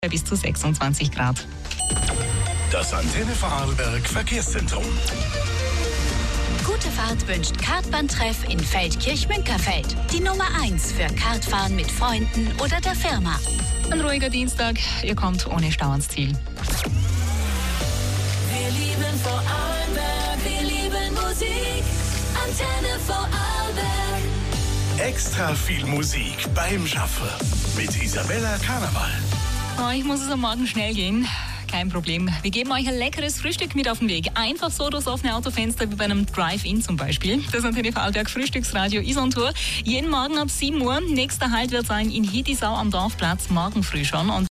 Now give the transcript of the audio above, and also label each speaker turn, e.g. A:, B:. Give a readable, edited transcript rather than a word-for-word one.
A: bis zu 26 Grad.
B: Das Antenne Vorarlberg Verkehrszentrum.
C: Gute Fahrt wünscht Kartbahntreff in Feldkirch-Münkerfeld. Die Nummer 1 für Kartfahren mit Freunden oder der Firma.
A: Ein ruhiger Dienstag, ihr kommt ohne Stau ans Ziel.
D: Wir lieben Vorarlberg, wir lieben Musik. Antenne Vorarlberg.
B: Extra viel Musik beim Schaffen mit Isabella Karneval.
A: Oh, ich muss es am Morgen schnell gehen. Kein Problem. Wir geben euch ein leckeres Frühstück mit auf den Weg. Einfach so durchs offene Autofenster wie bei einem Drive-In zum Beispiel. Das Antenne Vorarlberg Frühstücksradio ist on Tour. Jeden Morgen ab 7 Uhr. Nächster Halt wird sein in Hidisau am Dorfplatz. Morgen früh schon. Und